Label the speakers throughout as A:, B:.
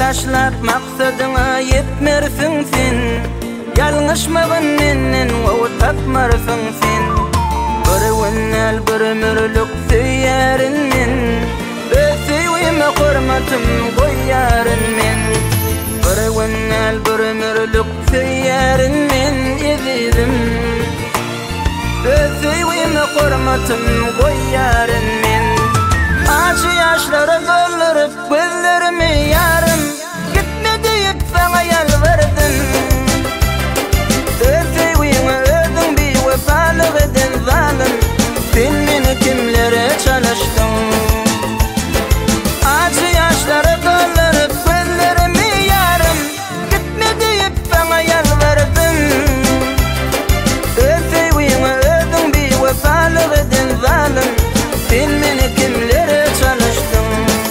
A: yaşlap maksadyna yetmersiň sen. Ýalňyşmagyn menden we tapmarsyň sen. Bir wennel bir mürlük süýärin men. Ösüýme hormatym goýaryn men. Bir wennel bir mürlük süýärin men ezidim. Ösüýme hormatym goýaryn men. Acı yaşlara doldurıp gözlerimi yarım. Gitme deyip sana yalvardım. Ösüyüme ödün bir vefalık eden zalim. Sen beni kimlere çalıştın. Acı yaşlara doldurıp gözlerimi yarım. Gitme deyip sana yalvardım. Ösüyüme ödün bir vefalık eden zalim. Sen beni kimlere çalıştın.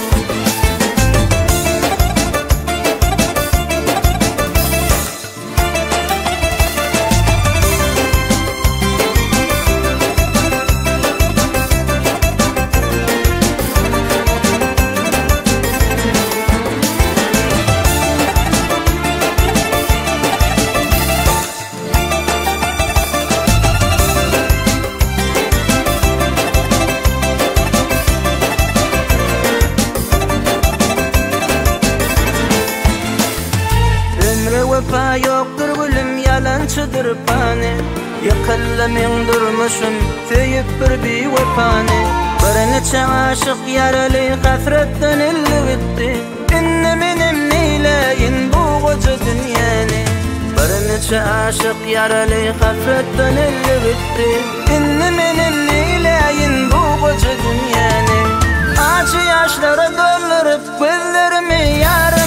A: Vefa yoktur gülüm, yalançıdır fani. Yıkıllamen durmuşum, söyüp bir vefani. Bir neçe aşık yaralı hasretten elli gitti. İnne menem neyleyin bu koca dünyani. Bir neçe aşık yaralı hasretten elli gitti. İnne menem neyleyin bu koca dünyani. Acı yaşlara doldurup gözlerimi yarım.